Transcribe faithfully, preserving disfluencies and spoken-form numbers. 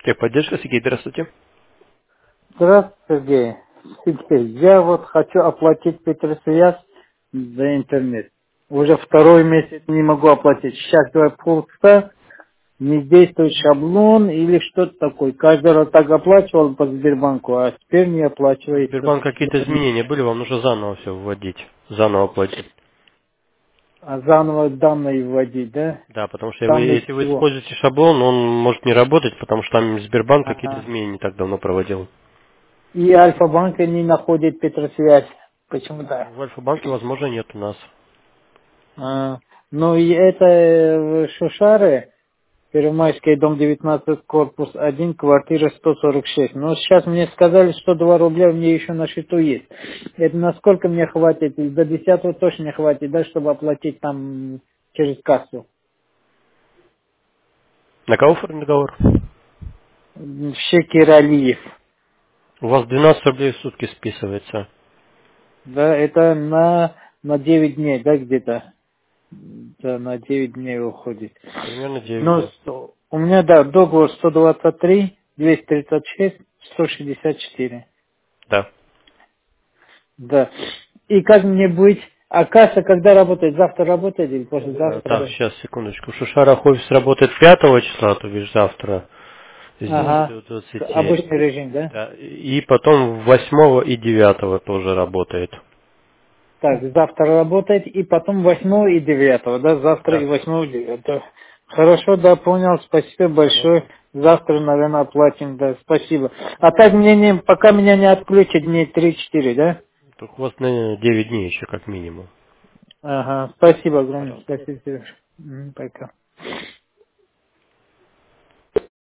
Техподдержка, Сергей, здравствуйте. Здравствуйте, Сергей. Сергей, я вот хочу оплатить Петросвязь за интернет. Уже второй месяц не могу оплатить. Сейчас я пусто, не действует шаблон или что-то такое. Каждый раз так оплачивал по Сбербанку, а теперь не Ну, оплачивается. Сбербанк какие-то изменения были, вам нужно заново все вводить, заново платить. А заново данные вводить, да? Да, потому что вы, Данные если вы всего. используете шаблон, он может не работать, потому что там Сбербанк какие-то Ага. изменения не так давно проводил. И Альфа-банк не находит Петросвязь. Почему-то. В Альфа-банке, возможно, нет у нас. А, ну и это э, Шушары, Первомайский, дом девятнадцать, корпус один, квартира сто сорок шесть. Но сейчас мне сказали, что два рубля у меня еще на счету есть. Это насколько мне хватит? До десятого точно не хватит, да, чтобы оплатить там через кассу. На кого оформлен договор? Шекер Алиев. У вас двенадцать рублей в сутки списывается. Да, это на, на девять дней, да, где-то. Да, на девять дней уходит. Примерно девять, Но да. с- у меня, да, договор сто двадцать три, двести тридцать шесть, сто шестьдесят четыре. Да. Да. И как мне быть? А касса когда работает? Завтра работает или Э, послезавтра? Так, Да. сейчас, секундочку. В Шушарах офис работает пятого числа, то бишь завтра, с десяти Ага. до К- двадцати. Обычный режим, да? Да. И потом восьмого и девятого тоже работает. Так, завтра работает, и потом восьмого и девятого, да? Завтра и Да. восьмого и девятого. Хорошо, да, понял. Спасибо большое. Пожалуйста. Завтра, наверное, оплатим, да. Спасибо. А так мне не, пока меня не отключат дней три-четыре, да? Только у вас, наверное, девять дней еще как минимум. Ага. Спасибо огромное. Пожалуйста. Спасибо, Сереж. М, Пока.